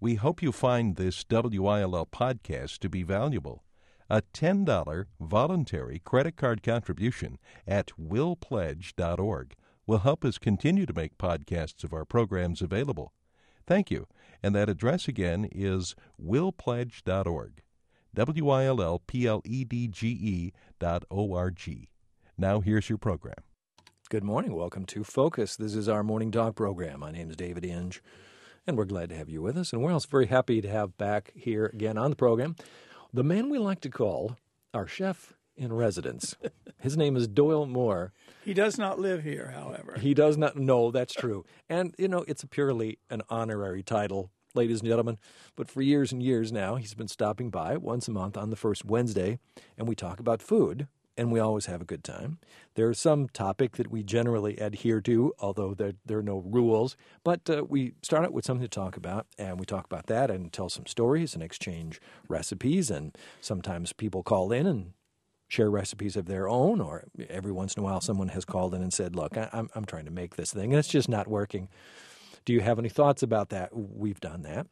We hope you find this WILL podcast to be valuable. A $10 voluntary credit card contribution at willpledge.org will help us continue to make podcasts of our programs available. Thank you. And that address again is willpledge.org. WILLPLEDGE.org. Now here's your program. Good morning. Welcome to Focus. This is our morning dog program. My name is David Inge, and we're glad to have you with us. And we're also very happy to have back here again on the program the man we like to call our chef in residence. His name is Doyle Moore. He does not live here, however. He does not. No, that's true. And, it's purely an honorary title, ladies and gentlemen. But for years and years now, he's been stopping by once a month on the first Wednesday, and we talk about food. And we always have a good time. There's some topic that we generally adhere to, although there are no rules. But we start out with something to talk about, and we talk about that and tell some stories and exchange recipes. And sometimes people call in and share recipes of their own, or every once in a while someone has called in and said, look, I'm trying to make this thing, and it's just not working. Do you have any thoughts about that? We've done that.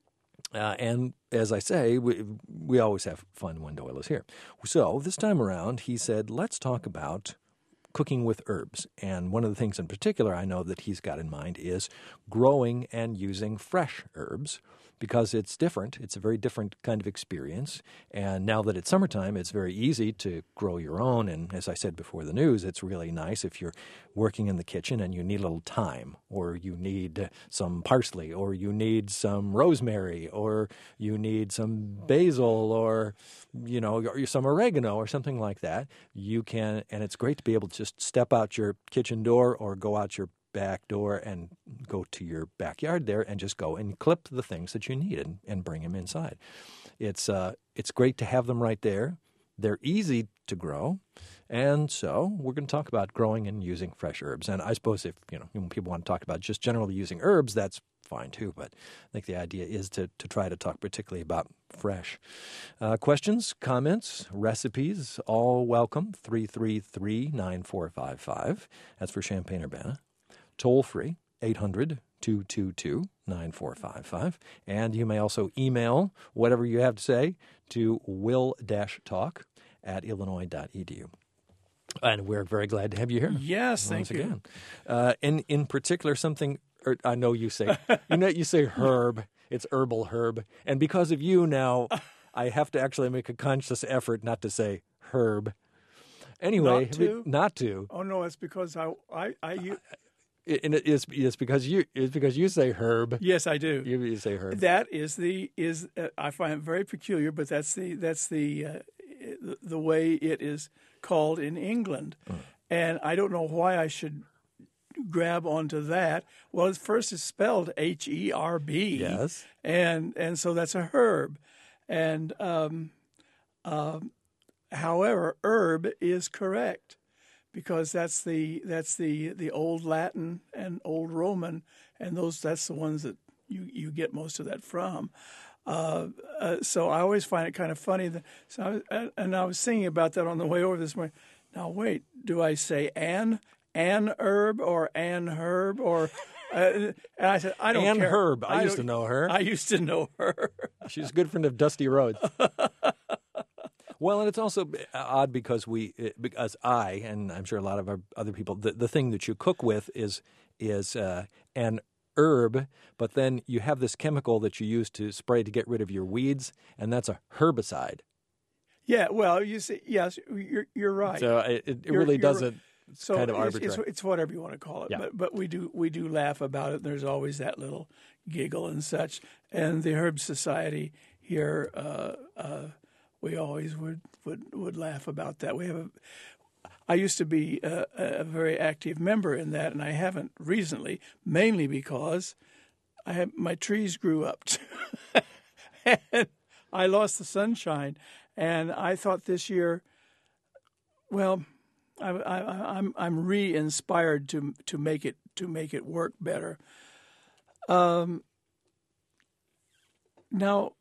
And as I say, we always have fun when Doyle is here. So this time around, he said, let's talk about cooking with herbs. And one of the things in particular I know that he's got in mind is growing and using fresh herbs, because it's different. It's a very different kind of experience. And now that it's summertime, it's very easy to grow your own. And as I said before the news, it's really nice if you're working in the kitchen and you need a little thyme, or you need some parsley, or you need some rosemary, or you need some basil, or, or some oregano or something like that. You can, and it's great to be able to just step out your kitchen door or go out your back door and go to your backyard there and just go and clip the things that you need and bring them inside. It's great to have them right there. They're easy to grow. And so we're going to talk about growing and using fresh herbs. And I suppose if, when people want to talk about just generally using herbs, that's fine too. But I think the idea is to try to talk particularly about fresh. Questions, comments, recipes, all welcome. 333-9455. That's for Champaign-Urbana. Toll free, 800-222-9455. And you may also email whatever you have to say to will-talk@illinois.edu. And we're very glad to have you here. Yes, thank you. Again. And in particular, something I know you say, you say herb. It's herbal herb. And because of you now, I have to actually make a conscious effort not to say herb. Anyway, not to. Oh no, it's because I it's because you say herb. Yes, I do. You say herb. That is I find it very peculiar, but that's the way it is called in England, and I don't know why I should grab onto that. Well, at first it's spelled HERB. Yes, and so that's a herb, and however, herb is correct, because that's the Old Latin and Old Roman, and that's the ones that you get most of that from. So I always find it kind of funny that. I was thinking about that on the way over this morning. Now wait, do I say an herb or an herb or? And I said I don't care. Herb. I used to know her. I used to know her. She's a good friend of Dusty Rhodes. Well, and it's also odd because I, and I'm sure a lot of our other people, the thing that you cook with is an herb, but then you have this chemical that you use to spray to get rid of your weeds, and that's a herbicide. Yeah, well, you see, yes, you're right. So it really doesn't. It's kind of arbitrary. It's whatever you want to call it. Yeah. But we do laugh about it. There's always that little giggle and such. And the Herb Society here. We always would laugh about that. I used to be a very active member in that, and I haven't recently, mainly because my trees grew up, and I lost the sunshine. And I thought this year, well, I'm re-inspired to make it work better. Now.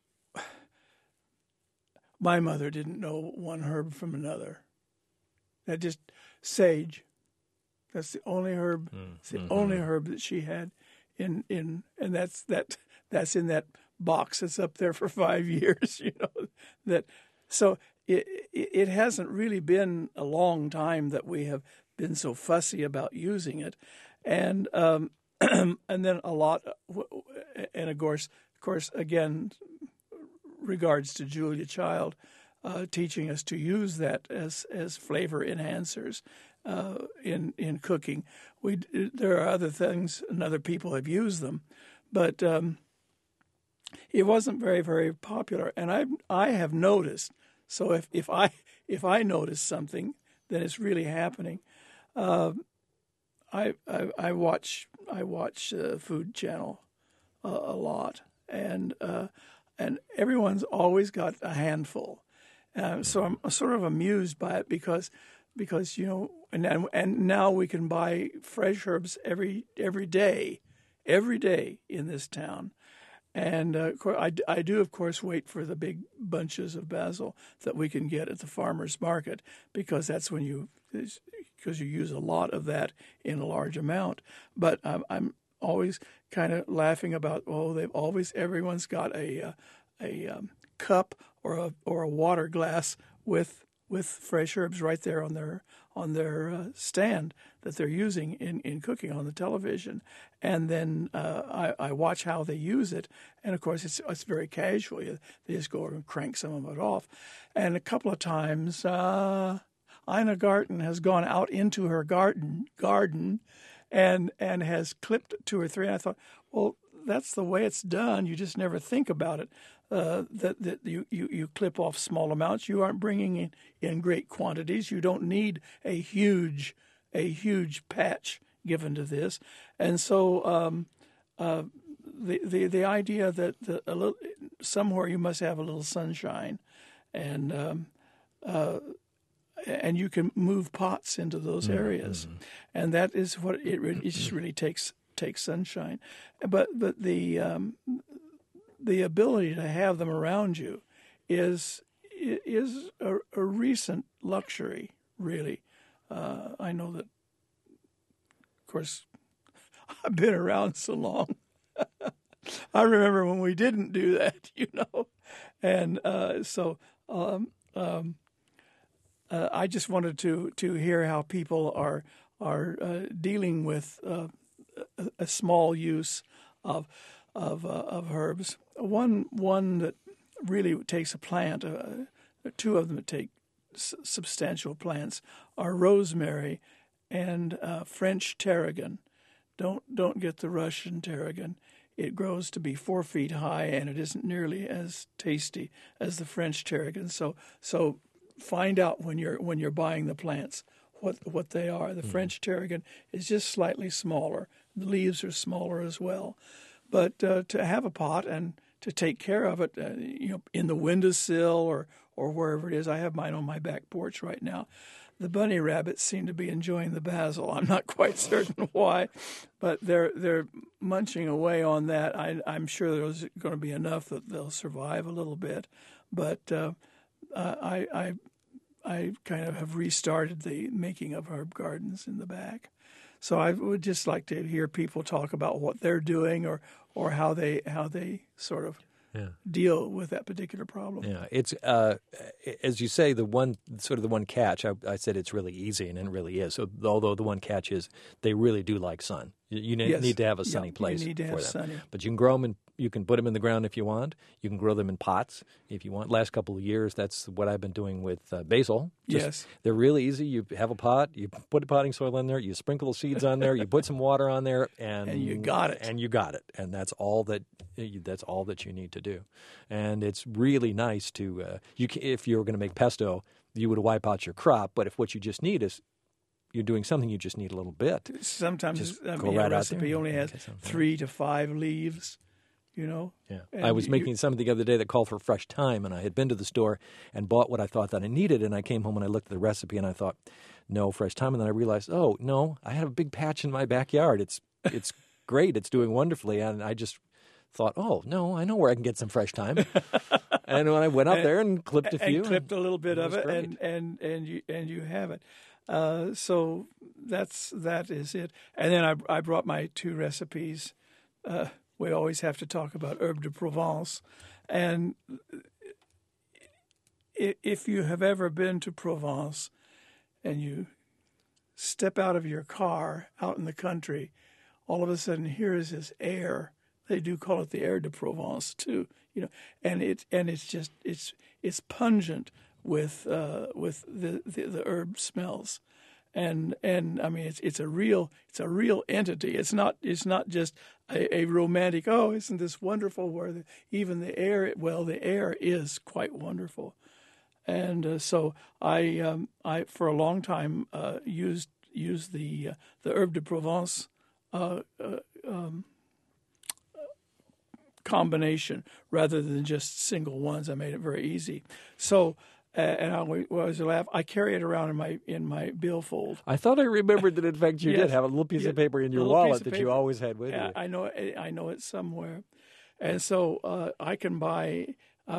My mother didn't know one herb from another. That just sage. That's the only herb. It's the only herb that she had and that's in that box that's up there for 5 years. So it hasn't really been a long time that we have been so fussy about using it, and and then a lot, and of course again, regards to Julia Child, teaching us to use that as flavor enhancers in cooking. There are other things, and other people have used them, but it wasn't very, very popular. And I have noticed. So if I notice something, then it's really happening. I watch Food Channel a lot, and everyone's always got a handful. So I'm sort of amused by it because and now we can buy fresh herbs every day in this town. And I do, of course, wait for the big bunches of basil that we can get at the farmer's market, because that's when you use a lot of that in a large amount. But I'm always kind of laughing about, everyone's got a cup or a water glass with fresh herbs right there on their stand that they're using in cooking on the television. And then I watch how they use it, and of course it's very casual. They just go over and crank some of it off. And a couple of times, Ina Garten has gone out into her garden and has clipped 2 or 3. And I thought, well, that's the way it's done. You just never think about it. That you clip off small amounts. You aren't bringing in great quantities. You don't need a huge patch given to this. And so the idea that somewhere you must have a little sunshine, and you can move pots into those areas, and that is what it just really takes sunshine. But the ability to have them around you is a recent luxury, really. I know that, of course, I've been around so long. I remember when we didn't do that, and so I just wanted to hear how people are dealing with a small use of herbs. One that really takes a plant. 2 of them that take substantial plants are rosemary and French tarragon. Don't get the Russian tarragon. It grows to be 4 feet high, and it isn't nearly as tasty as the French tarragon. So find out when you're buying the plants what they are. The French tarragon is just slightly smaller. The leaves are smaller as well. But to have a pot and to take care of it, in the windowsill or wherever it is. I have mine on my back porch right now. The bunny rabbits seem to be enjoying the basil. I'm not quite certain why, but they're munching away on that. I'm sure there's going to be enough that they'll survive a little bit. But I kind of have restarted the making of herb gardens in the back. So I would just like to hear people talk about what they're doing or how they sort of deal with that particular problem. Yeah, it's as you say, the one catch. I said it's really easy, and it really is. So although the one catch is they really do like sun. You need to have a sunny place you need to for have them. sunny. But you can grow them and you can put them in the ground if you want. You can grow them in pots if you want. Last couple of years, that's what I've been doing with basil. Yes. They're really easy. You have a pot, you put the potting soil in there, you sprinkle the seeds on there, you put some water on there, and you got it. And you got it. And that's all that you need to do. And it's really nice to if you were going to make pesto, you would wipe out your crop. But if what you just need is you're doing something, you just need a little bit. Sometimes a right recipe only has 3 to 5 leaves, Yeah. And I was making something the other day that called for fresh thyme, and I had been to the store and bought what I thought that I needed, and I came home and I looked at the recipe and I thought, no, fresh thyme. And then I realized, oh, no, I have a big patch in my backyard. It's great. It's doing wonderfully. And I just thought, oh, no, I know where I can get some fresh thyme. And when I went out there and clipped a few. And clipped a little bit of it, great. and you have it. So that is it. And then I brought my 2 recipes. we always have to talk about herbe de Provence. And if you have ever been to Provence and you step out of your car out in the country, all of a sudden here is this air. They do call it the air de Provence too, and it's pungent with the herb smells. And I mean it's a real entity. It's not just a romantic, oh, isn't this wonderful, where even the air is quite wonderful. And so I for a long time used the herbe de Provence combination rather than just single ones. I made it very easy. So. And I always laugh. I carry it around in my billfold. I thought I remembered that. In fact, you did have a little piece of paper in your wallet that you always had with you. I know it somewhere, and so I can buy.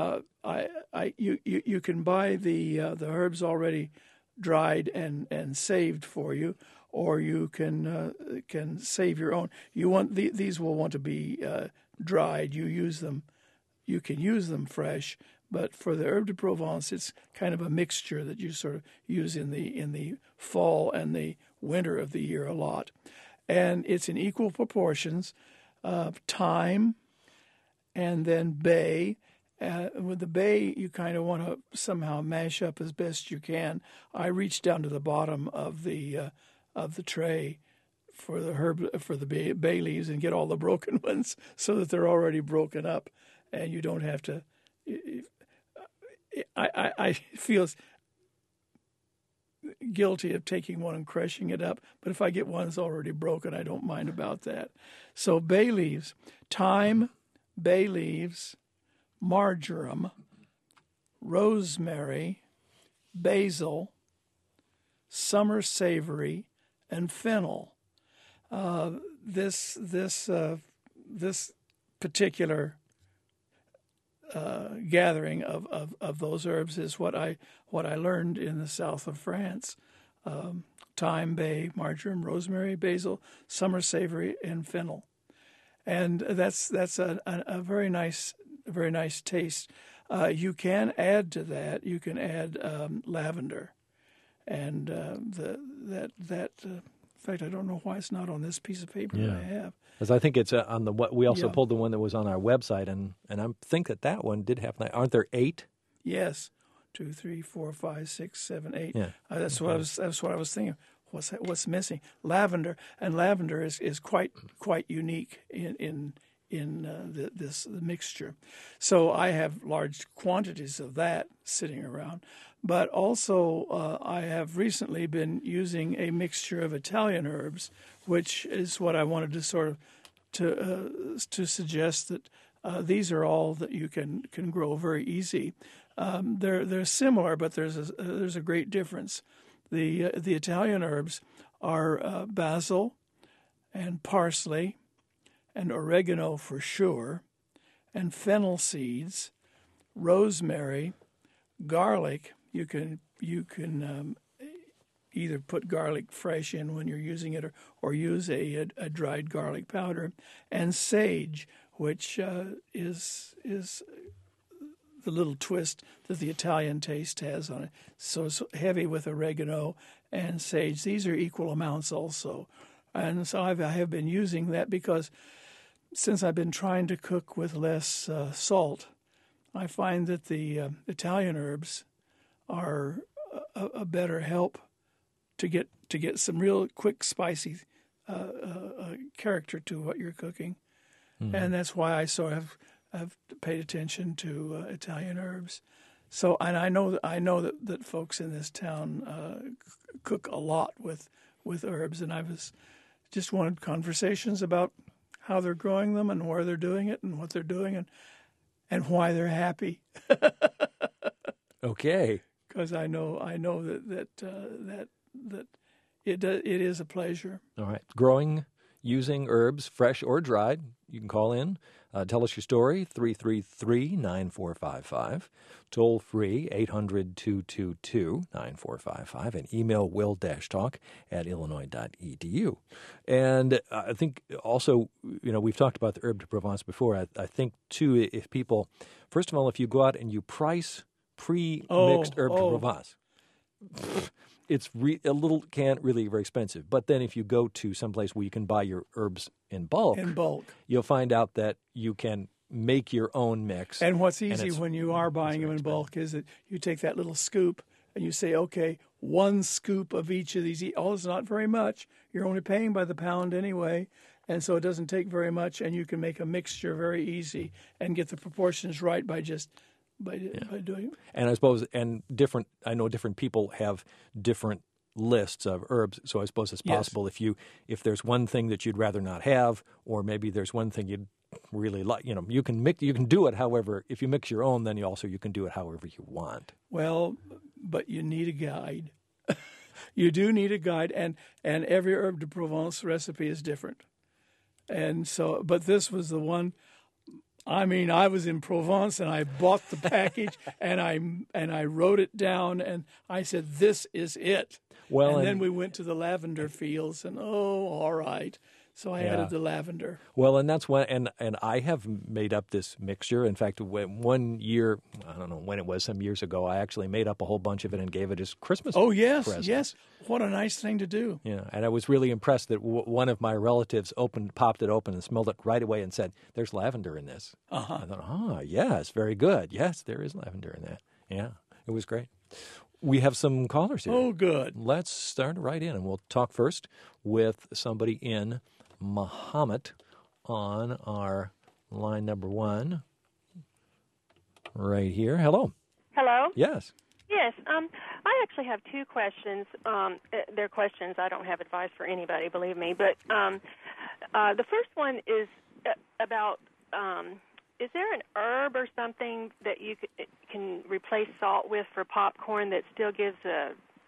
You can buy the herbs already dried and saved for you, or you can save your own. You want these will want to be dried. You can use them fresh. But for the herbe de Provence, it's kind of a mixture that you sort of use in the fall and the winter of the year a lot. And it's in equal proportions of thyme and then bay. With the bay, you kind of want to somehow mash up as best you can. I reach down to the bottom of the tray for the bay leaves and get all the broken ones so that they're already broken up, and you don't have to. I feel guilty of taking one and crushing it up, but if I get one that's already broken, I don't mind about that. So bay leaves, thyme, bay leaves, marjoram, rosemary, basil, summer savory, and fennel. This particular gathering of those herbs is what I learned in the south of France. Thyme, bay, marjoram, rosemary, basil, summer savory, and fennel, and that's a very nice taste. You can add to that. You can add lavender, and in fact, I don't know why it's not on this piece of paper that I have. Because I think it's on the what we also pulled the one that was on our website, and I think that one did have. Aren't there 8? Yes, 2, 3, 4, 5, 6, 7, 8. Yeah, that's what I was thinking. What's missing? Lavender, and lavender is quite unique in this mixture. So I have large quantities of that sitting around. But also, I have recently been using a mixture of Italian herbs, which is what I wanted to suggest that these are all that you can grow very easy. They're similar, but there's a great difference. The Italian herbs are basil and parsley and oregano for sure, and fennel seeds, rosemary, garlic. You can either put garlic fresh in when you're using it, or use a dried garlic powder, and sage, which is the little twist that the Italian taste has on it. So it's heavy with oregano and sage. These are equal amounts also, and so I have been using that because since I've been trying to cook with less salt, I find that the Italian herbs are a better help to get some real quick, spicy character to what you're cooking, and that's why I sort of have paid attention to Italian herbs. So, and I know that folks in this town cook a lot with herbs, and I just wanted conversations about how they're growing them and where they're doing it and what they're doing and why they're happy. Okay. Because I know that it is a pleasure. All right. Growing using herbs, fresh or dried, you can call in. Tell us your story, 333-9455. Toll free, 800-222-9455. And email will-talk@illinois.edu. And I think also, we've talked about the herb de Provence before. I think, too, if people, first of all, if you go out and you price pre-mixed herb de Provence, it's can't really very expensive. But then if you go to someplace where you can buy your herbs in bulk, you'll find out that you can make your own mix. And what's easy when you are buying them in bulk is that you take that little scoop and you say, okay, 1 scoop of each of these. Oh, it's not very much. You're only paying by the pound anyway. And so it doesn't take very much, and you can make a mixture very easy and get the proportions right by doing it. And I suppose, I know different people have different lists of herbs, so I suppose it's possible if there's one thing that you'd rather not have, or maybe there's one thing you'd really like, you can do it however, if you mix your own, then you can do it however you want. Well, but you need a guide. You do need a guide, and every herb de Provence recipe is different. And so, but this was the one. I mean, I was in Provence and I bought the package and I wrote it down and I said, "This is it." Well, and then we went to the lavender fields and all right. So I added the lavender. Well, and that's when, and I have made up this mixture. In fact, one year, I don't know when it was, some years ago, I actually made up a whole bunch of it and gave it as Christmas present. Yes. What a nice thing to do. Yeah, and I was really impressed that one of my relatives popped it open and smelled it right away and said, "There's lavender in this." Uh-huh. I thought, yes, very good. Yes, there is lavender in that. Yeah, it was great. We have some callers here. Oh, good. Let's start right in, and we'll talk first with somebody in Muhammad on our line number 1 right here. Hello. Hello? Yes. Yes. I actually have 2 questions. They're questions. I don't have advice for anybody, believe me. But the first one is about, is there an herb or something that you can replace salt with for popcorn that still gives a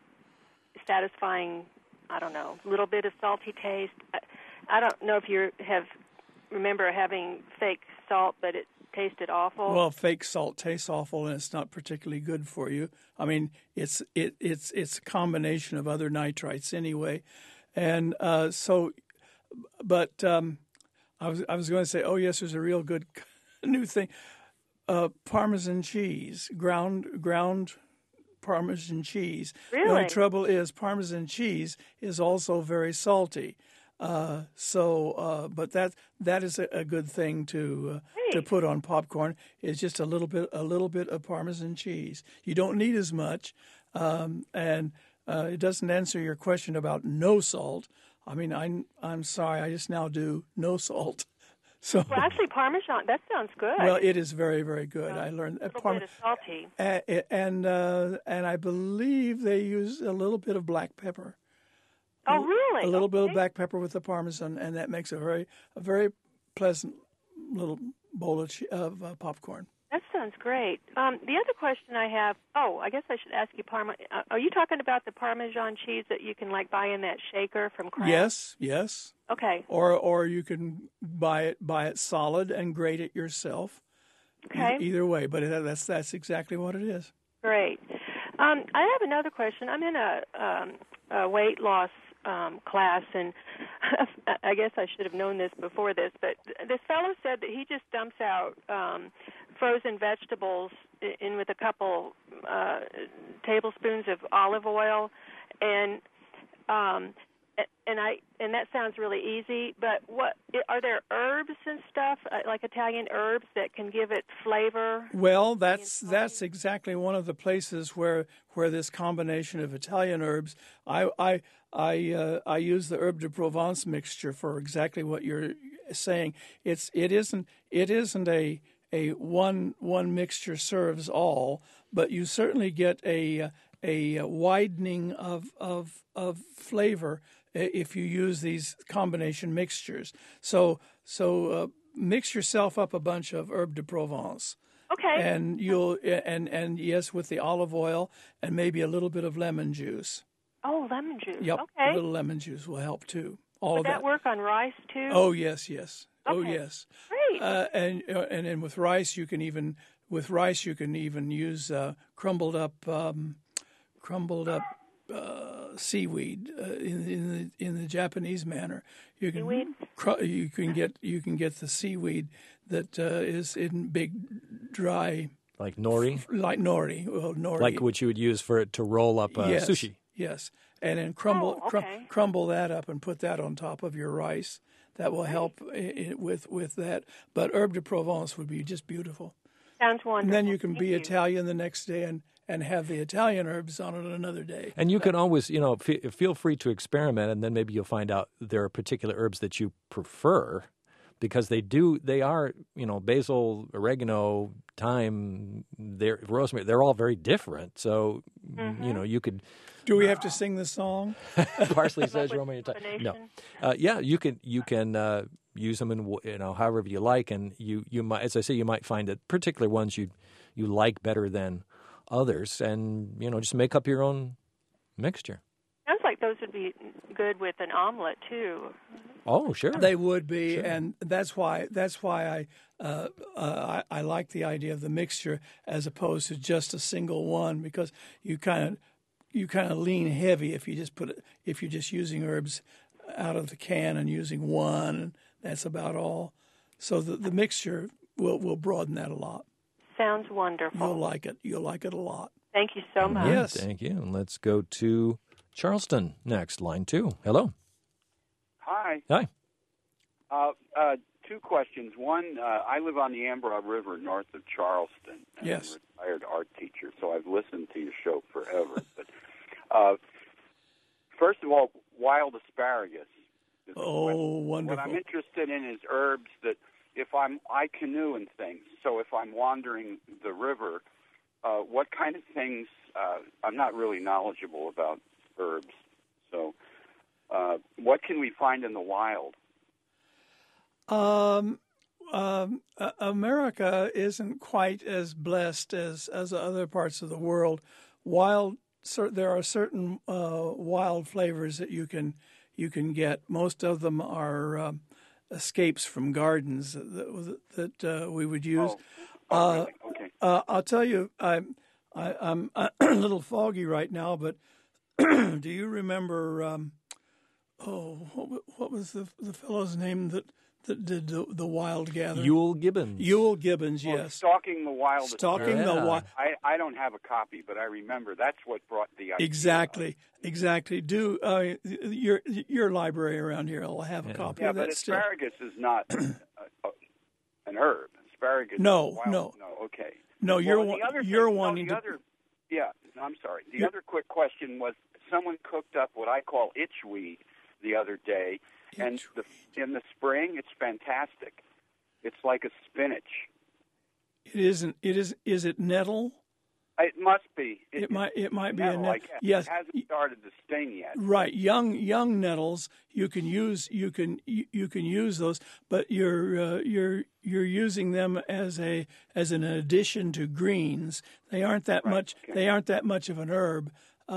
satisfying, little bit of salty taste? I don't know if you remember having fake salt, but it tasted awful. Well, fake salt tastes awful, and it's not particularly good for you. I mean, it's a combination of other nitrites anyway, and I was going to say, oh yes, there's a real good new thing, Parmesan cheese, ground Parmesan cheese. Really? The only trouble is Parmesan cheese is also very salty. But that is a good thing to put on popcorn. Is just a little bit of Parmesan cheese. You don't need as much, and it doesn't answer your question about no salt. I mean, I'm sorry, I just now do no salt. So well, actually, Parmesan, that sounds good. Well, it is very, very good. I learned a little bit of salty, and I believe they use a little bit of black pepper. Oh, really? A little bit of black pepper with the Parmesan, and that makes a very pleasant little bowl of popcorn. That sounds great. The other question I have, I guess I should ask you, are you talking about the Parmesan cheese that you can buy in that shaker from Kraft? Yes. Okay. Or you can buy it solid and grate it yourself. Okay. Either way, but that's exactly what it is. Great. I have another question. I'm in a weight loss class, and I guess I should have known this before this, but this fellow said that he just dumps out frozen vegetables in with a couple tablespoons of olive oil, and that sounds really easy. But are there herbs and stuff like Italian herbs that can give it flavor? Well, that's exactly one of the places where this combination of Italian herbs. I use the herb de Provence mixture for exactly what you're saying. It isn't a one mixture serves all, but you certainly get a widening of flavor if you use these combination mixtures. So mix yourself up a bunch of herb de Provence. Okay. And you'll and yes, with the olive oil and maybe a little bit of lemon juice. Oh, lemon juice. Yep. Okay. A little lemon juice will help too. all Would of that work on rice too? Oh yes, yes. Oh Okay. yes. Great. And then with rice you can even use crumbled up seaweed in the Japanese manner. You can Seaweed? you can get the seaweed that is in big dry Like nori, like nori. Well, nori. like what you would use for it to roll up Yes, sushi. yes, and then crumble okay. crumble that up and put that on top of your rice. That will help with that. But herb de Provence would be just beautiful. Sounds wonderful. And then you can Thank be you. Italian the next day and have the Italian herbs on it another day. And you can always, feel free to experiment, and then maybe you'll find out there are particular herbs that you prefer, because they are, basil, oregano, thyme, rosemary, they're all very different. So, you could. Do we have to sing the song? Parsley says Roman Italian. No, yeah, you can use them in however you like, and you might, as I say, you might find that particular ones you like better than others, and just make up your own mixture. Sounds like those would be good with an omelet too. Oh, sure, They would be, Sure. and that's why I like the idea of the mixture as opposed to just a single one, because you kind of lean heavy if you're just using herbs out of the can and using one, and that's about all. So the mixture will broaden that a lot. Sounds wonderful. You'll like it. You'll like it a lot. Thank you so much. Yes. Thank you. And let's go to Charleston next, line 2. Hello. Hi. Hi. Two questions. One, I live on the Ambra River north of Charleston. And Yes. I'm a retired art teacher, so I've listened to your show forever. But first of all, wild asparagus. Oh, What wonderful. I'm interested in is herbs that I canoe and things. So if I'm wandering the river, what kind of things, I'm not really knowledgeable about herbs. So what can we find in the wild? America isn't quite as blessed as other parts of the world. There are certain wild flavors that you can get. Most of them are escapes from gardens that we would use. Really? Okay. I'll tell you, I'm a little foggy right now, but do you remember? What was the fellow's name that did the wild gathering? Ewell Gibbons. Ewell Gibbons, yes. Stalking the Wild. Stalking the Wild. I don't have a copy, but I remember that's what brought the idea. Exactly. Do your library around here will have a copy Yeah, of that but still. asparagus is not an herb. Asparagus. No, is wild. no. Okay. No, you're Well, the other you're thing- wanting the to. other, Yeah, I'm sorry. The other quick question was someone cooked up what I call itchweed the other day, and in the spring it's fantastic. It's like a spinach. It isn't. Is it nettle? It must be. It might be a nettle. Like, Yes. It hasn't started to sting yet. Right, young nettles you can use those, but you're using them as an addition to greens. They aren't that much. Okay. They aren't that much of an herb.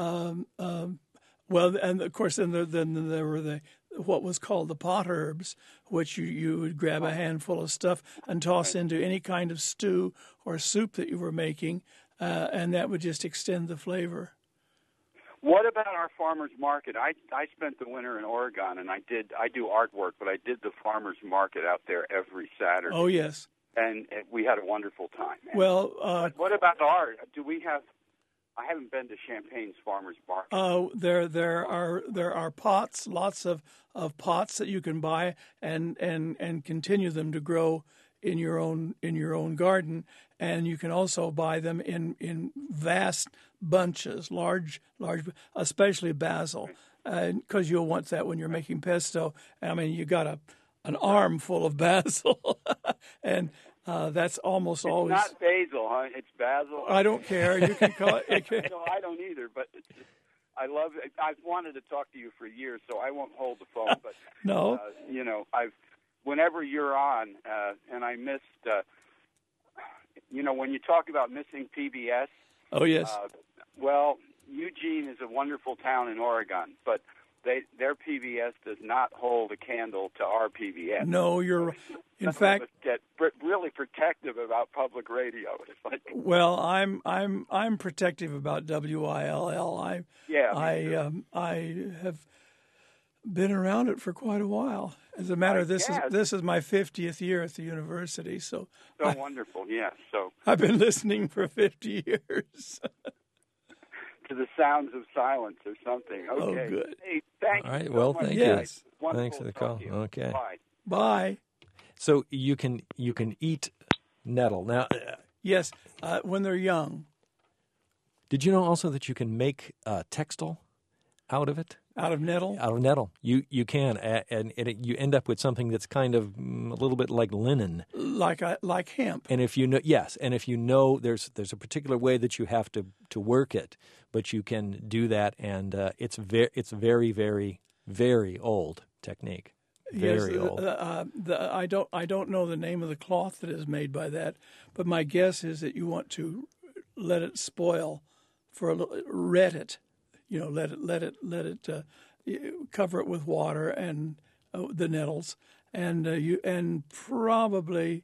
Well, and of course, then there were what was called the pot herbs, which you would grab a handful of stuff and toss into any kind of stew or soup that you were making, and that would just extend the flavor. What about our farmers market? I spent the winter in Oregon, and I do artwork, but I did the farmers market out there every Saturday. Oh yes. And we had a wonderful time. And Well, what about art? Do we have? I haven't been to Champagne's farmers market. there are pots, lots of pots that you can buy and continue them to grow in your own garden, and you can also buy them in vast bunches, large, especially basil, because you'll want that when you're making pesto. I mean, you got an arm full of basil, and that's almost It's always. not basil, huh? It's basil. I don't care. You can call it. No, I don't either. But I love it. I've wanted to talk to you for years, so I won't hold the phone. But No. Whenever you're on, and I missed. When you talk about missing PBS. Oh yes. Well, Eugene is a wonderful town in Oregon, but their PBS does not hold a candle to our PBS. No, you're. In fact, get really protective about public radio. It's like, well, I'm protective about WILL. I have been around it for quite a while. As a matter of this is my 50th year at the university. So wonderful, yeah. So I've been listening for 50 years. To the sounds of silence or something. Okay. Oh, good. Hey, thank you. All right. So Well, much. thank Yes. you. Thanks for the call. You. Okay. Bye. Bye. So you can eat nettle now. Yes, when they're young. Did you know also that you can make textile out of it? Out of nettle? Out of nettle. You can, and you end up with something that's kind of a little bit like linen. Like hemp. And if you know, yes, and if you know, there's a particular way that you have to work it, but you can do that, and it's very, very, very old technique. Very old. I don't know the name of the cloth that is made by that, but my guess is that you want to let it spoil for a little, ret it. You know, let it cover it with water and the nettles, and probably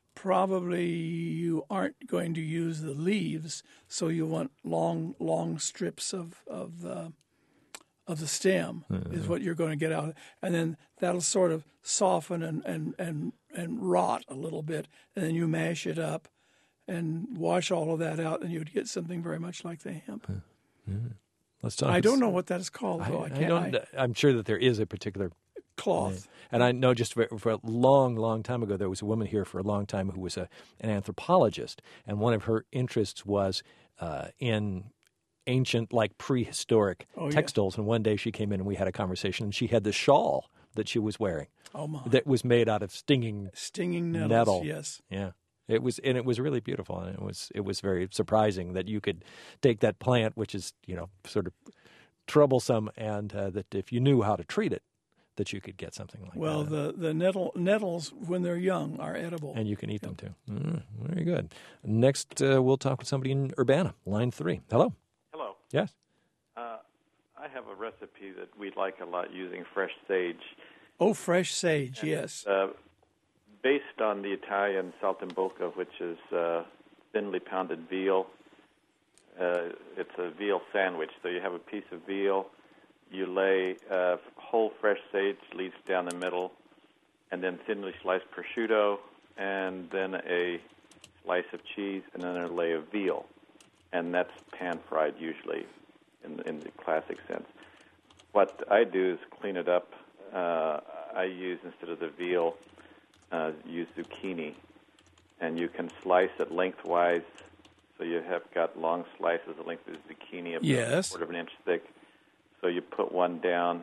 you aren't going to use the leaves, so you want long strips of the stem is what you're going to get out, and then that'll sort of soften and rot a little bit, and then you mash it up and wash all of that out, and you'd get something very much like the hemp. Let's talk. I don't know what that is called, though. I'm sure that there is a particular cloth. name. And I know just for a long, long time ago, there was a woman here for a long time who was an anthropologist, and one of her interests was in ancient, like prehistoric textiles. And one day she came in and we had a conversation, and she had the shawl that she was wearing that was made out of stinging nettles, nettle. Yes. Yeah. It was really beautiful, and it was very surprising that you could take that plant, which is sort of troublesome, and that if you knew how to treat it, that you could get something like that. Well, the nettles when they're young are edible, and you can eat them too. Very good. Next, we'll talk with somebody in Urbana, line 3. Hello. Hello. Yes. I have a recipe that we like a lot using fresh sage. Oh, fresh sage, and yes. Based on the Italian saltimbocca, which is thinly pounded veal. It's a veal sandwich. So you have a piece of veal, you lay whole fresh sage leaves down the middle, and then thinly sliced prosciutto, and then a slice of cheese, and then a layer of veal. And that's pan-fried usually in the classic sense. What I do is clean it up. I use, instead of the veal, use zucchini, and you can slice it lengthwise, so you have got long slices the length of the zucchini, about a quarter of an inch thick. So you put one down,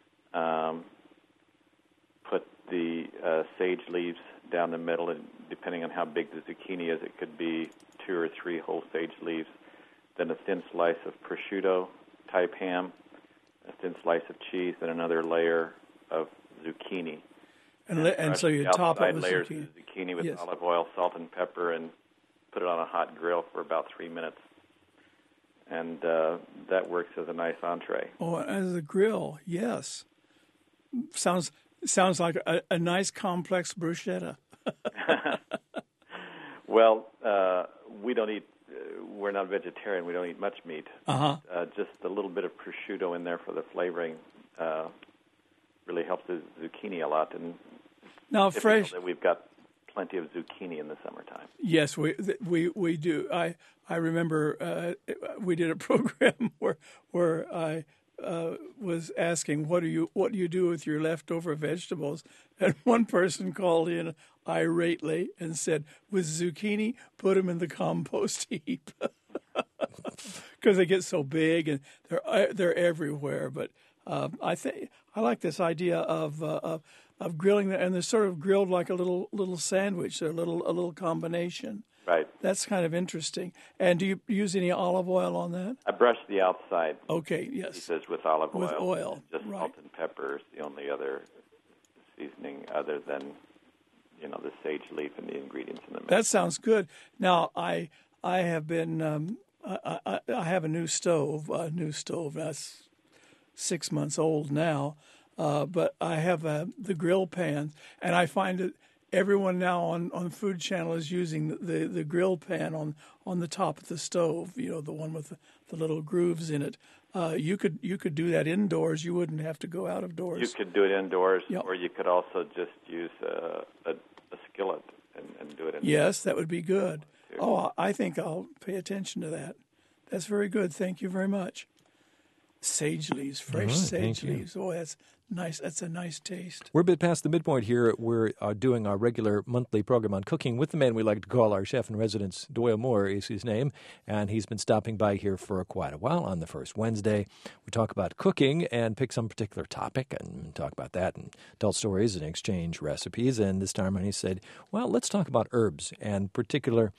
put the sage leaves down the middle, and depending on how big the zucchini is, it could be 2 or 3 whole sage leaves, then a thin slice of prosciutto-type ham, a thin slice of cheese, and another layer of zucchini. And so you top it with layers of zucchini with olive oil, salt, and pepper, and put it on a hot grill for about 3 minutes. And that works as a nice entree. Oh, as a grill, yes. Sounds like a nice complex bruschetta. Well, we don't eat. We're not vegetarian. We don't eat much meat. Just a little bit of prosciutto in there for the flavoring really helps the zucchini a lot. And now, fresh. That we've got plenty of zucchini in the summertime. Yes, we do. I remember we did a program where I was asking what do you do with your leftover vegetables, and one person called in irately and said, with zucchini, put them in the compost heap because they get so big and they're everywhere. But I think I like this idea of grilling them, and they're sort of grilled like a little sandwich. They're a little combination. Right. That's kind of interesting. And do you use any olive oil on that? I brush the outside. Okay, yes. Pieces with olive oil. With oil, just right. Salt and pepper is the only other seasoning other than, the sage leaf and the ingredients in the mix. That sounds good. Now, I have been I have a new stove. That's 6 months old now, but I have the grill pan, and I find that everyone now on Food Channel is using the grill pan on the top of the stove. The one with the little grooves in it. You could do that indoors. You wouldn't have to go out of doors. You could do it indoors, Yep. or you could also just use a skillet and do it indoors. Yes, that would be good. Oh, I think I'll pay attention to that. That's very good. Thank you very much. Sage leaves, fresh sage leaves. Oh, that's nice. That's a nice taste. We're a bit past the midpoint here. We're doing our regular monthly program on cooking with the man we like to call our chef in residence. Doyle Moore is his name, and he's been stopping by here for quite a while on the first Wednesday. We talk about cooking and pick some particular topic and talk about that and tell stories and exchange recipes. And this time he said, well, let's talk about herbs and particular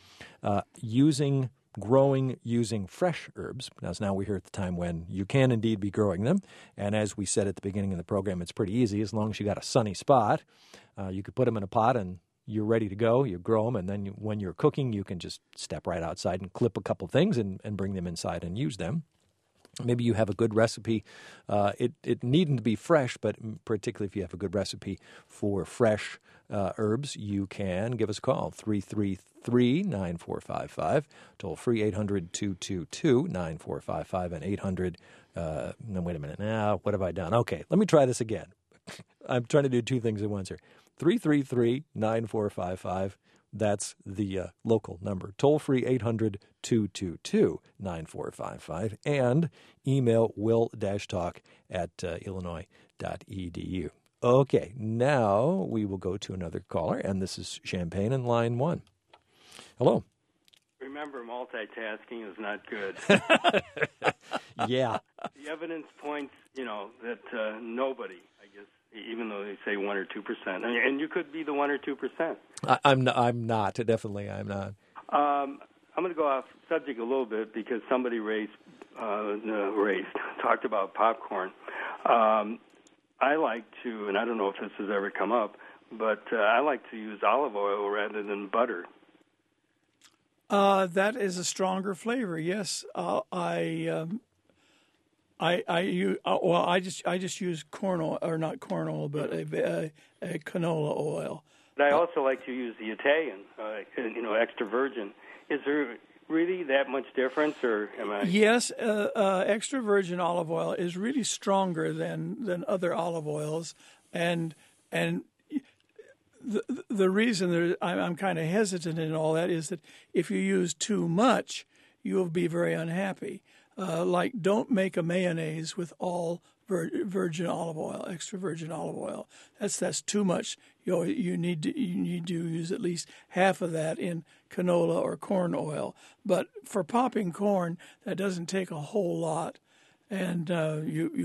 growing using fresh herbs. Now we're here at the time when you can indeed be growing them. And as we said at the beginning of the program, it's pretty easy. As long as you got a sunny spot, you could put them in a pot and you're ready to go. You grow them, and then when you're cooking, you can just step right outside and clip a couple things and bring them inside and use them. Maybe you have a good recipe. It needn't be fresh, but particularly if you have a good recipe for fresh herbs, you can give us a call, 333-9455, toll free 800-222-9455, and 800, no, wait a minute, now what have I done? Okay, let me try this again. I'm trying to do two things at once here. 333-9455. That's the local number. Toll-free 800-222-9455. And email will-talk@illinois.edu. Okay, now we will go to another caller, and this is Champaign in line 1. Hello. Remember, multitasking is not good. Yeah. The evidence points, that nobody, I guess, even though they say 1 or 2%, and you could be the 1 or 2%. I'm not. Definitely, I'm not. I'm going to go off subject a little bit because somebody talked about popcorn. I like to, and I don't know if this has ever come up, but I like to use olive oil rather than butter. That is a stronger flavor. Yes, I just use corn oil, or not corn oil, but a canola oil. But I also like to use the Italian, extra virgin. Is there really that much difference, or am I? Yes, extra virgin olive oil is really stronger than other olive oils, and the reason I'm kind of hesitant in all that is that if you use too much, you'll be very unhappy. Like, don't make a mayonnaise with all virgin olive oil, extra virgin olive oil. That's too much. You need to use at least half of that in canola or corn oil. But for popping corn, that doesn't take a whole lot, and but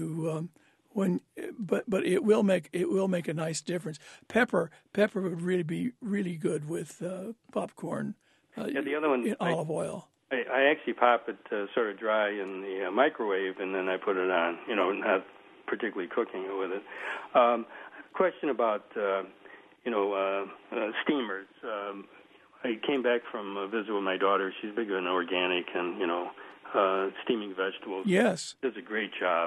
it will make a nice difference. Pepper would really be really good with popcorn. The other one, in olive oil. I actually pop it sort of dry in the microwave, and then I put it on, not particularly cooking it with it. I have a question about, steamers. I came back from a visit with my daughter. She's big on organic and, steaming vegetables. Yes. Does a great job,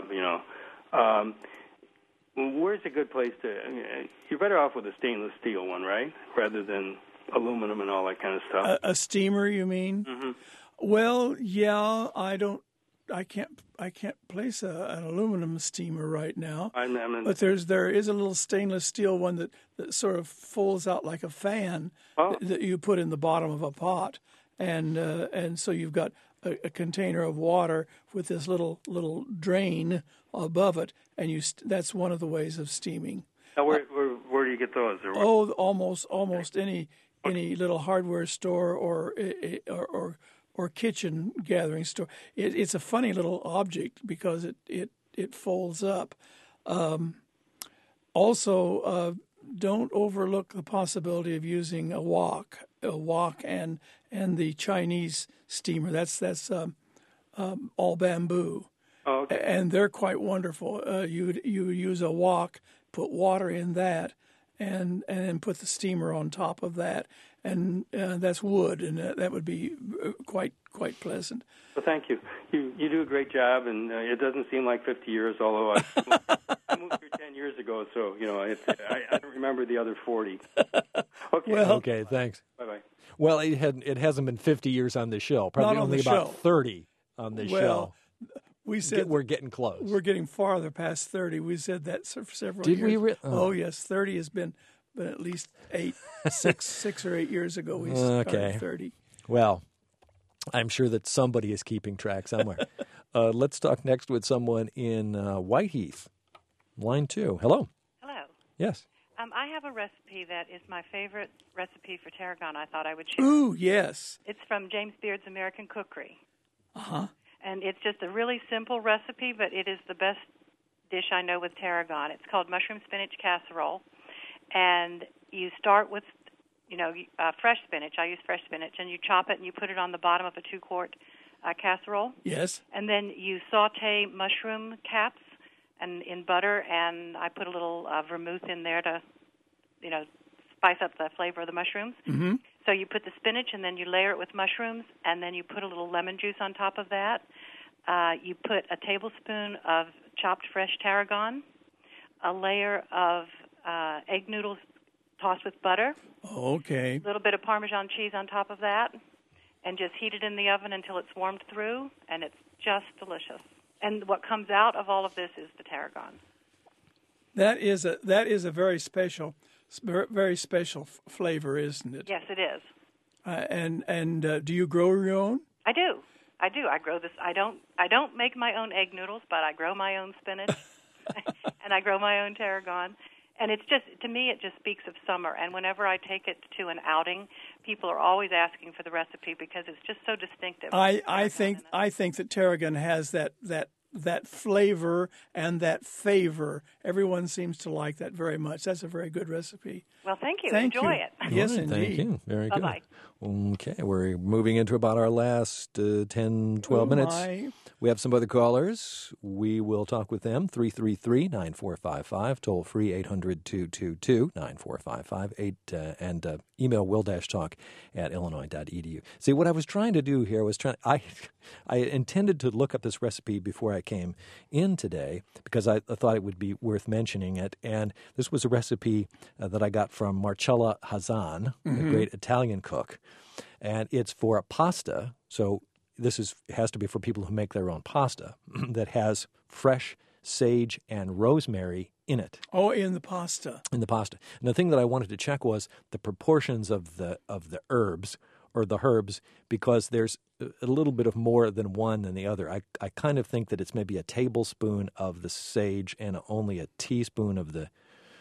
Where's a good place to, you're better off with a stainless steel one, right? Rather than aluminum and all that kind of stuff. A steamer, you mean? Mm-hmm. Well, yeah, I can't place an aluminum steamer right now. But there is a little stainless steel one that sort of folds out like a fan that you put in the bottom of a pot, and so you've got a container of water with this little drain above it, and that's one of the ways of steaming. Now, where do you get those? Almost any little hardware store or kitchen gathering store. It's a funny little object because it folds up. Also, don't overlook the possibility of using a wok and the Chinese steamer. That's all bamboo. Oh, okay. And they're quite wonderful. You use a wok, put water in that, and then put the steamer on top of that, and that's wood, and that would be quite pleasant. Well, thank you. You do a great job, and it doesn't seem like 50 years, although I moved here 10 years ago, so I don't remember the other 40. Okay. Well, Okay, thanks. Bye-bye. Well, it hasn't been 50 years on this show. Probably Not on only the about show. 30 on this show. We said We're getting close. we're getting farther past 30. We said that for several Did years. we? Oh, yes. 30 has been at least 6 or 8 years ago we started 30. Well, I'm sure that somebody is keeping track somewhere. Let's talk next with someone in Whiteheath. Line 2. Hello. Hello. Yes. I have a recipe that is my favorite recipe for tarragon I thought I would share. Ooh, yes. It's from James Beard's American Cookery. Uh-huh. And it's just a really simple recipe, but it is the best dish I know with tarragon. It's called mushroom spinach casserole. And you start with, fresh spinach. I use fresh spinach. And you chop it and you put it on the bottom of a 2-quart casserole. Yes. And then you saute mushroom caps and in butter, and I put a little vermouth in there to, spice up the flavor of the mushrooms. Mm-hmm. So you put the spinach, and then you layer it with mushrooms, and then you put a little lemon juice on top of that. You put a tablespoon of chopped fresh tarragon, a layer of egg noodles tossed with butter, Okay. a little bit of Parmesan cheese on top of that, and just heat it in the oven until it's warmed through, and it's just delicious. And what comes out of all of this is the tarragon. That is a very special flavor, isn't it? Yes, it is. And do you grow your own? I do. I grow this. I don't make my own egg noodles, but I grow my own spinach, and I grow my own tarragon. And it's just, to me, it just speaks of summer. And whenever I take it to an outing, people are always asking for the recipe because it's just so distinctive. I think that tarragon has that flavor and that favor. Everyone seems to like that very much. That's a very good recipe. Well, thank you. Thank Enjoy you. it. Yes, All right, indeed. Thank you. Very good. Bye-bye. Okay, we're moving into about our last 10, 12 Oh, minutes. my. We have some other callers. We will talk with them. 333-9455, toll free 800-222-9455, and email will-talk@illinois.edu. See, what I was trying to do here was I intended to look up this recipe before I came in today because I thought it would be worth mentioning it. And this was a recipe that I got from Marcella Hazan, a great Italian cook. And it's for a pasta, so this has to be for people who make their own pasta that has fresh sage and rosemary in it. Oh, in the pasta. In the pasta. And the thing that I wanted to check was the proportions of the herbs or the herbs, because there's a little bit of more than one than the other. I kind of think that it's maybe a tablespoon of the sage and only a teaspoon of the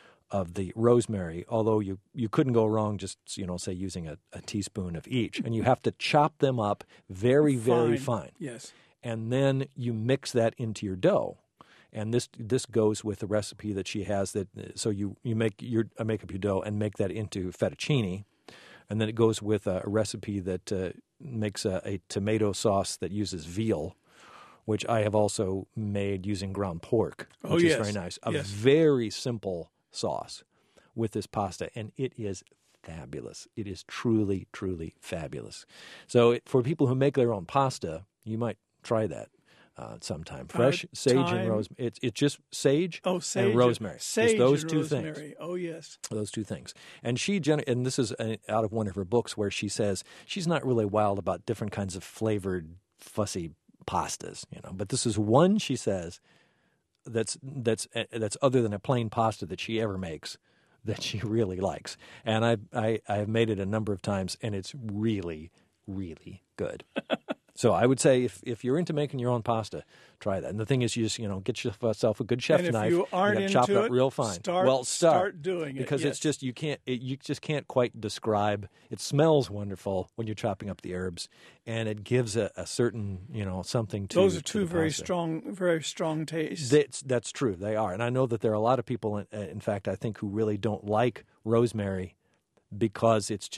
rosemary, although you couldn't go wrong just, say using a teaspoon of each. And you have to chop them up very, very fine. Yes. And then you mix that into your dough. And this goes with the recipe that she has so you make up your dough and make that into fettuccine. And then it goes with a recipe that makes a tomato sauce that uses veal, which I have also made using ground pork, which is very nice. A very simple sauce with this pasta, and it is fabulous. It is truly, truly fabulous. So for people who make their own pasta, you might try that sometime. Fresh sage and rosemary. It's just sage, and rosemary. Sage just those and two rosemary. things. Oh, yes. Those two things. And and this is out of one of her books where she says she's not really wild about different kinds of flavored, fussy pastas, But this is one, she says, that's other than a plain pasta that she ever makes that she really likes. And I have made it a number of times, and it's really, really good. So I would say if you're into making your own pasta, try that. And the thing is, you just get yourself a good chef's knife. And if you aren't chop it into up real fine. Start doing it, because yes. it's just you just can't quite describe. It smells wonderful when you're chopping up the herbs, and it gives a certain something to. Those are two the very pasta. strong tastes. That's true. They are, and I know that there are a lot of people. In fact, I think who really don't like rosemary because it's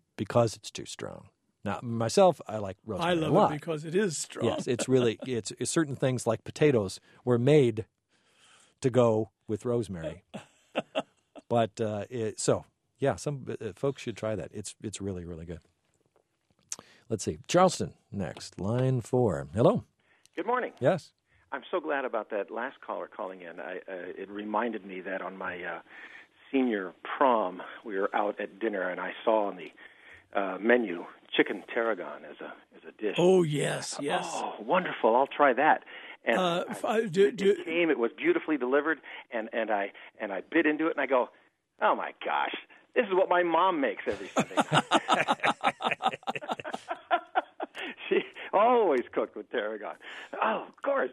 too strong. Now, myself, I like rosemary I love a lot. it because it is strong. Yes, it's really it's certain things like potatoes were made to go with rosemary. But some folks should try that. It's really, really good. Let's see. Charleston next, line 4. Hello. Good morning. Yes. I'm so glad about that last caller calling in. It reminded me that on my senior prom, we were out at dinner, and I saw on the menu chicken tarragon as a dish. Oh, yes. Oh, wonderful! I'll try that. And it was beautifully delivered, and I bit into it, and I go, oh my gosh, this is what my mom makes every Sunday night. She always cooked with tarragon. Oh, of course.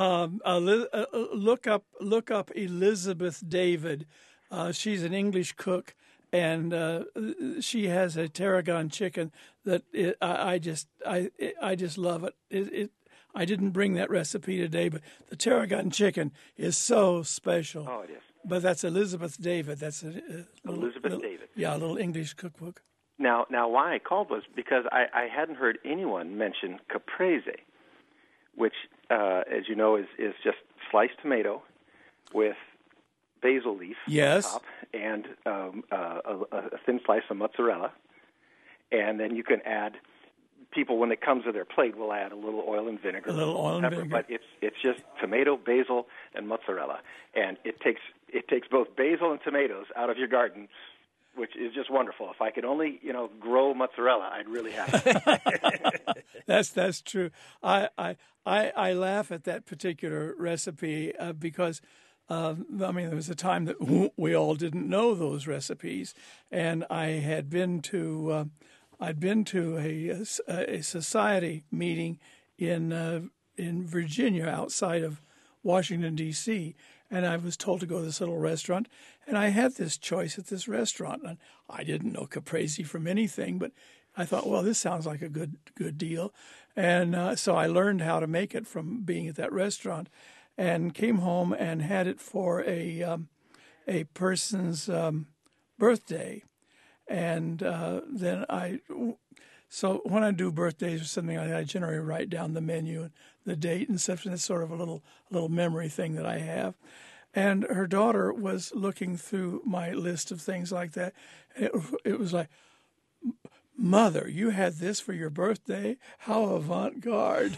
Look up Elizabeth David. She's an English cook, and she has a tarragon chicken that I just love it. I didn't bring that recipe today, but the tarragon chicken is so special. Oh, it is. But that's Elizabeth David. That's Elizabeth David. Yeah, a little English cookbook. Now, why I called was because I hadn't heard anyone mention caprese, which, as you know, is just sliced tomato with basil leaf yes. on top and a thin slice of mozzarella. And then you can add, people, when it comes to their plate, will add a little oil and vinegar. A little oil and vinegar. But it's just tomato, basil, and mozzarella. And it takes both basil and tomatoes out of your garden, which is just wonderful. If I could only, grow mozzarella, I'd really have it. That's true. I laugh at that particular recipe because there was a time that we all didn't know those recipes, and I had been to a society meeting in Virginia outside of Washington, D.C., and I was told to go to this little restaurant, and I had this choice at this restaurant. And I didn't know caprese from anything, but I thought, well, this sounds like a good deal. And so I learned how to make it from being at that restaurant and came home and had it for a person's birthday. And so when I do birthdays or something like that, I generally write down the menu and the date and stuff, and it's sort of a little memory thing that I have. And her daughter was looking through my list of things like that. And it was like, Mother, you had this for your birthday? How avant-garde.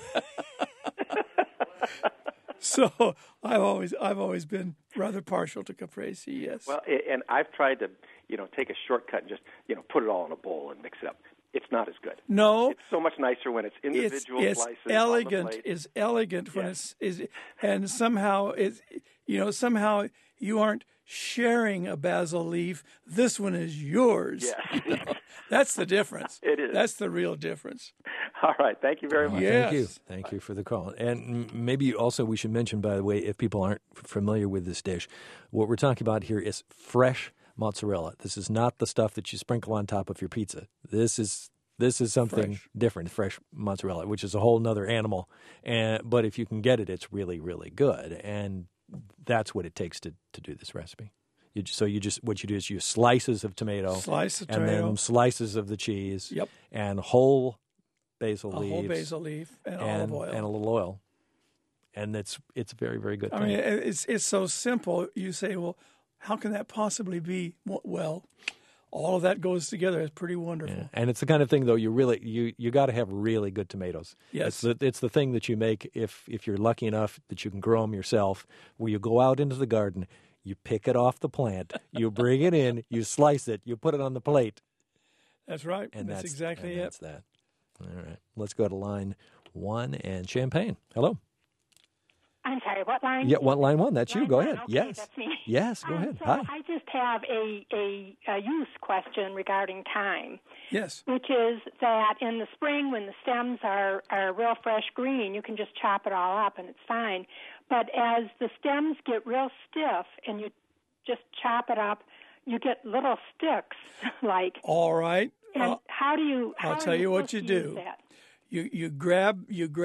So I've always been rather partial to caprese, yes. Well, and I've tried to, take a shortcut and just, put it all in a bowl and mix it up. It's not as good. No, it's so much nicer when it's individual slices. Elegant. On the plate. It's elegant when and somehow somehow you aren't sharing a basil leaf. This one is yours. Yeah. That's the difference. It is. That's the real difference. All right. Thank you very much. Yes. Thank you for the call. And maybe also we should mention, by the way, if people aren't familiar with this dish, what we're talking about here is fresh mozzarella. This is not the stuff that you sprinkle on top of your pizza. This is something different, fresh mozzarella, which is a whole nother animal. But if you can get it, it's really, really good. And that's what it takes to do this recipe. What you do is you slices of tomato, and then slices of the cheese, yep, and whole basil leaves, a whole basil leaf, and olive oil, and a little oil, and it's a very, very good thing. I mean, it's so simple. You say, well, how can that possibly be? Well, all of that goes together. It's pretty wonderful. Yeah. And it's the kind of thing, though, you got to have really good tomatoes. Yes. It's the thing that you make if you're lucky enough that you can grow them yourself, where you go out into the garden, you pick it off the plant, you bring it in, you slice it, you put it on the plate. That's right. And that's exactly it. That's that. All right. Let's go to line 1 and Champaign. Hello. I'm sorry, what line? Yeah, line 1. That's you. Go ahead. Okay, yes. That's me. Yes, go ahead. So Hi. I just have a use question regarding thyme. Yes. Which is that in the spring when the stems are real fresh green, you can just chop it all up and it's fine. But as the stems get real stiff and you just chop it up, you get little sticks like. All right. And how do you? I'll tell you what you do. That? You grab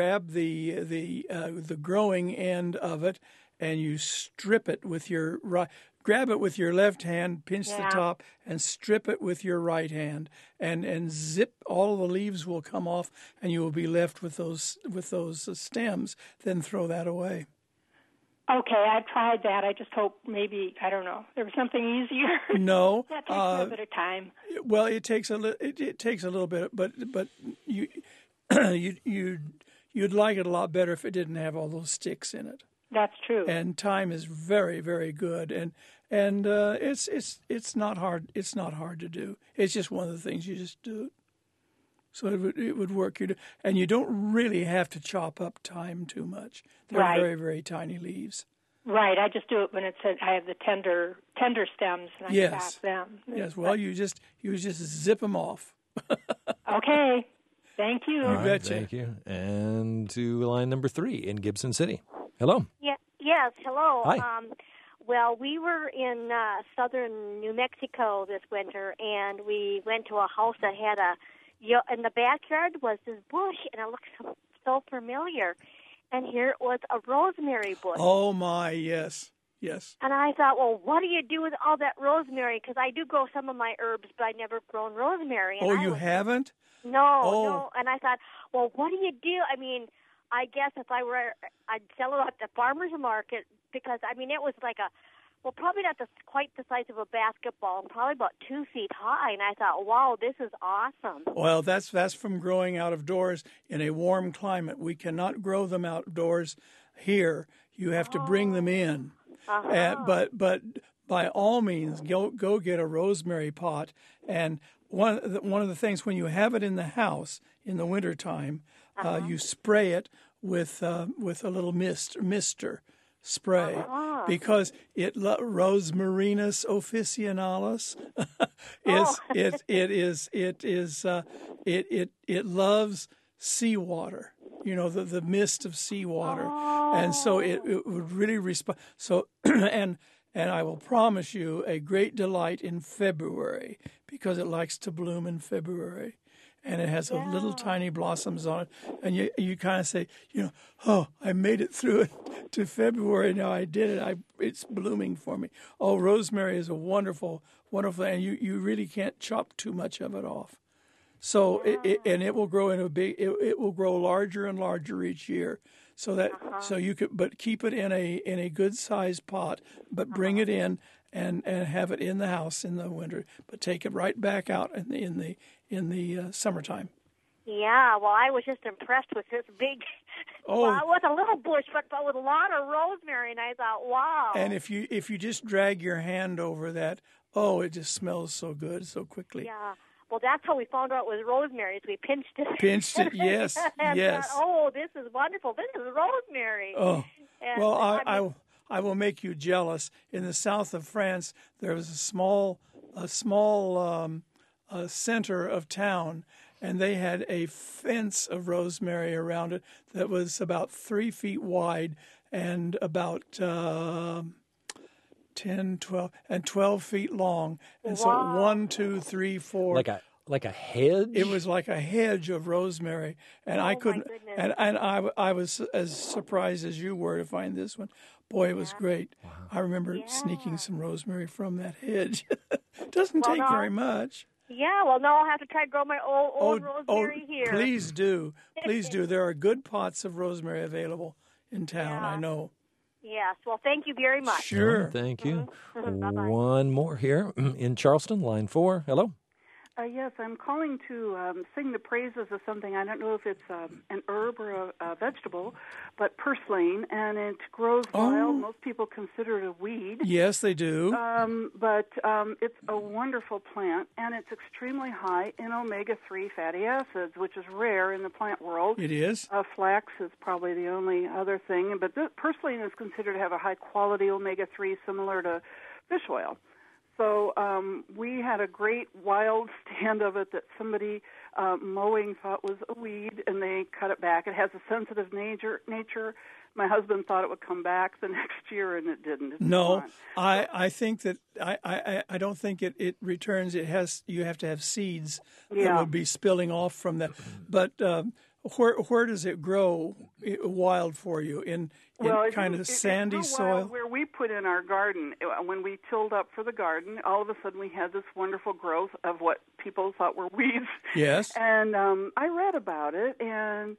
the growing end of it, and you strip it with your right. Grab it with your left hand, pinch the top, and strip it with your right hand, and zip. All the leaves will come off, and you will be left with those stems. Then throw that away. Okay, I've tried that. I just hope maybe, I don't know, there was something easier. No. That takes a little bit of time. Well, it takes a little bit, but you you'd like it a lot better if it didn't have all those sticks in it. That's true. And thyme is very, very good, and it's not hard. It's not hard to do. It's just one of the things you just do. So it would work. And you don't really have to chop up thyme too much. They're very, very tiny leaves. Right. I just do it when it's I have the tender stems, and I chop them. Yes. Well, you just zip them off. Okay. Thank you. All right, thank you. And to line number 3 in Gibson City. Hello. Yes. Hello. Hi. Well, we were in southern New Mexico this winter, and we went to a house that had in the backyard was this bush, and it looked so familiar. And here it was a rosemary bush. Oh, my, yes. And I thought, well, what do you do with all that rosemary? Because I do grow some of my herbs, but I've never grown rosemary. And you haven't? No. And I thought, well, what do you do? I mean, I guess if I were, I'd sell it at the farmer's market because, I mean, it was like probably not quite the size of a basketball, probably about 2 feet high. And I thought, wow, this is awesome. Well, that's from growing out of doors in a warm climate. We cannot grow them outdoors here. You have to bring them in. But by all means, go get a rosemary pot. And one of the things, when you have it in the house in the wintertime, you spray it with a little mister spray because Rosmarinus officinalis it loves seawater. You know, the mist of seawater, and so it would really respond. So and I will promise you a great delight in February because it likes to bloom in February. And it has little tiny blossoms on it. And you kind of say, I made it through it to February. Now I did it. It's blooming for me. Oh, rosemary is a wonderful, wonderful, and you really can't chop too much of it off. So it will grow in it will grow larger and larger each year. So you could, but keep it in a good sized pot, but bring it in and have it in the house in the winter, but take it right back out in the summertime. Yeah, well, I was just impressed with this big. Well, it was a little bush, but with a lot of rosemary, and I thought, wow. And if you just drag your hand over that, it just smells so good so quickly. Yeah. Well, that's how we found out it was rosemary. Is we pinched it. Pinched it, yes, yes. Thought, this is wonderful. This is rosemary. Oh, and, well, I will make you jealous. In the south of France, there was a small center of town, and they had a fence of rosemary around it that was about 3 feet wide and about 10, 12, and 12 feet long. And so 1, 2, 3, 4. Like a hedge? It was like a hedge of rosemary. And I couldn't, and I was as surprised as you were to find this one. Boy, it was great. Wow. I remember sneaking some rosemary from that hedge. It doesn't take very much. Yeah, well, now I'll have to try to grow my old rosemary here. Please do. Please do. There are good pots of rosemary available in town, I know. Yes. Well, thank you very much. Sure. Thank you. Bye-bye. One more here in Charleston, line 4. Hello. Yes, I'm calling to sing the praises of something. I don't know if it's an herb or a vegetable, but purslane, and it grows wild. Most people consider it a weed. Yes, they do. But it's a wonderful plant, and it's extremely high in omega-3 fatty acids, which is rare in the plant world. It is. Flax is probably the only other thing, but purslane is considered to have a high-quality omega-3 similar to fish oil. So we had a great wild stand of it that somebody mowing thought was a weed, and they cut it back. It has a sensitive nature. My husband thought it would come back the next year, and it didn't. No, I think that I don't think it returns. You have to have seeds that would be spilling off from that. But where does it grow wild for you? In kind of sandy soil? Where we put in our garden, when we tilled up for the garden, all of a sudden we had this wonderful growth of what people thought were weeds. Yes. And I read about it, and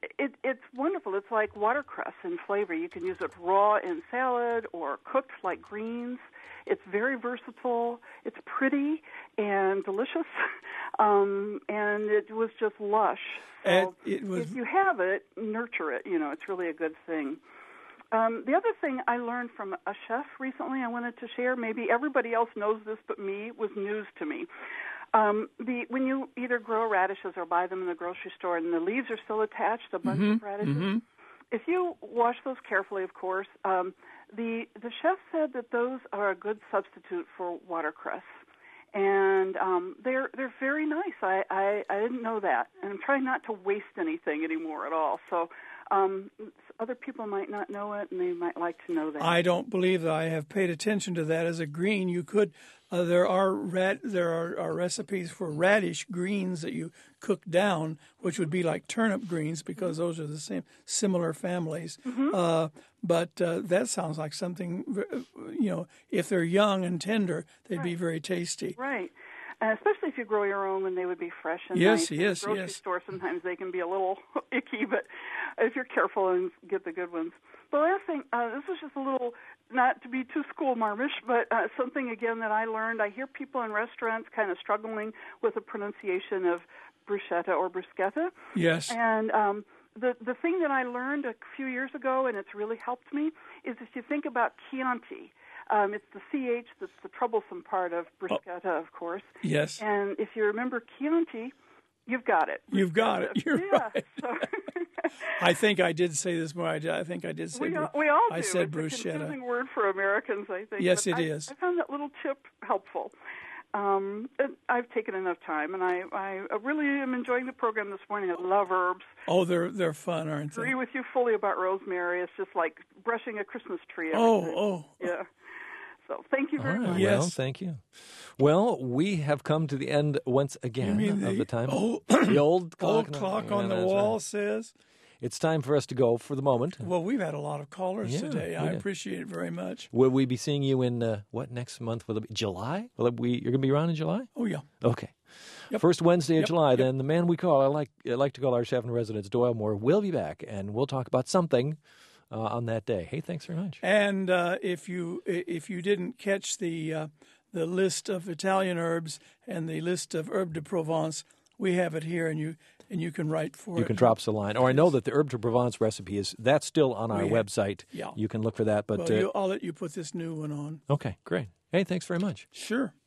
it's wonderful. It's like watercress in flavor. You can use it raw in salad or cooked like greens. It's very versatile. It's pretty and delicious, and it was just lush. So if you have it, nurture it. It's really a good thing. The other thing I learned from a chef recently I wanted to share, maybe everybody else knows this but me, was news to me. When you either grow radishes or buy them in the grocery store and the leaves are still attached, a bunch of radishes, if you wash those carefully, of course, the chef said that those are a good substitute for watercress. And they're very nice. I didn't know that. And I'm trying not to waste anything anymore at all. So other people might not know it, and they might like to know that. I don't believe that I have paid attention to that as a green. You could there are recipes for radish greens that you cook down, which would be like turnip greens because those are the similar families. But that sounds like something, if they're young and tender, they'd be very tasty. Right. Especially if you grow your own, then they would be fresh and nice. Yes. The grocery store, sometimes they can be a little icky, but if you're careful and get the good ones. The last thing, this was just a little, not to be too school-marmish, but something, again, that I learned. I hear people in restaurants kind of struggling with the pronunciation of bruschetta or bruschetta. Yes. And the thing that I learned a few years ago, and it's really helped me, is if you think about Chianti. It's the CH that's the troublesome part of bruschetta, of course. Yes. And if you remember Chianti, you've got it. You've got it. You're right. So I think I did say this more. I think I did say we all do. I said it's bruschetta. It's a confusing word for Americans, I think. Yes, but it is. I found that little tip helpful. I've taken enough time, and I really am enjoying the program this morning. I love herbs. Oh, they're fun, aren't they? I agree with you fully about rosemary. It's just like brushing a Christmas tree. Yeah. So thank you very much. Well, thank you. Well, we have come to the end once again of the time. The old clock on the wall says it's time for us to go for the moment. Well, we've had a lot of callers today. I appreciate it very much. Will we be seeing you in next month? Will it be July? You're going to be around in July? Oh yeah. Okay. Yep. First Wednesday of July. Then the man we call, I like to call our chef in residence, Doyle Moore, will be back, and we'll talk about something on that day. Hey, thanks very much. And if you didn't catch the list of Italian herbs and the list of herb de Provence, we have it here, and you can write for it. You can drop us a line. Or I know that the herb de Provence recipe that's still on our website. Yeah. You can look for that. But I'll let you put this new one on. Okay, great. Hey, thanks very much. Sure.